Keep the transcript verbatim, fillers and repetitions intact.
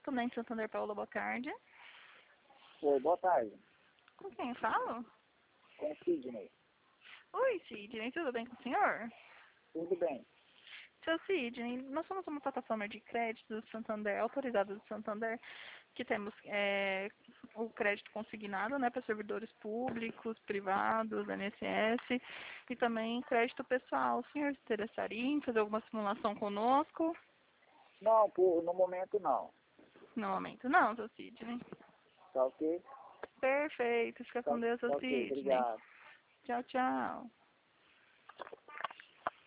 correspondente Santander, Paula, boa tarde. Oi, boa tarde. Com quem eu falo? Com o Sidney. Oi, Sidney, tudo bem com o senhor? Tudo bem. Seu Sidney, nós somos uma plataforma de crédito do Santander, autorizada do Santander, que temos é, o crédito consignado, né, para servidores públicos, privados, I N S S, e também crédito pessoal. O senhor se interessaria em fazer alguma simulação conosco? Não, por, no momento não. No momento não, seu Sidney. Tá ok? Perfeito, fica Tá, com Deus, seu tá ok, Sidney. obrigado. Tchau, tchau.